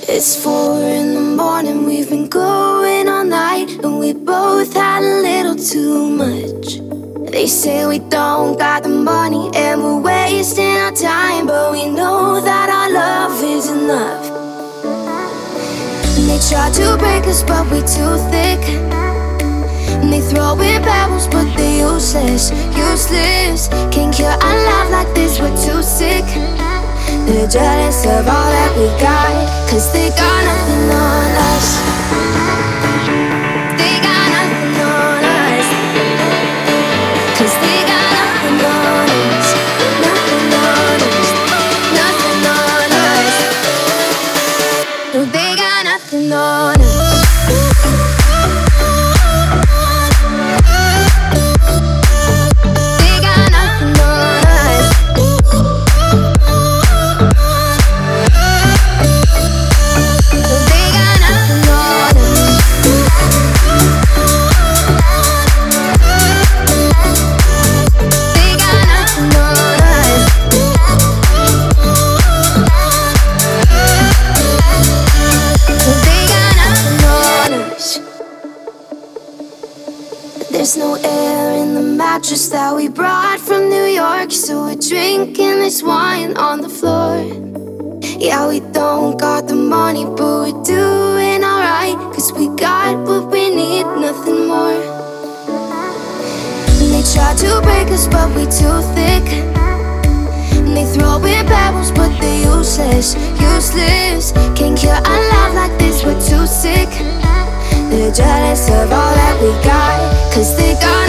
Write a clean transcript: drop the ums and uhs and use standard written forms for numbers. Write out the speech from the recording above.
It's 4 in the morning, we've been going all night, and we both had a little too much. They say we don't got the money and we're wasting our time, but we know that our love is enough. And they try to break us, but we too thick. And they throw in pebbles, but they're useless, useless. Can't cure our love like this, we're too sick. They're jealous of all that we got, 'cause they got nothing on us. They got nothing on us. 'Cause they got nothing on us. Nothing on us. Nothing on us. No, they got nothing on us. There's no air in the mattress that we brought from New York, so we're drinking this wine on the floor. Yeah, we don't got the money, but we're doing alright, 'cause we got what we need, nothing more. And they try to break us, but we too thick. And they throw in pebbles, but they're useless, useless. Can't cure our love like this, we're too sick. They're jealous of all that we got, 'cause they got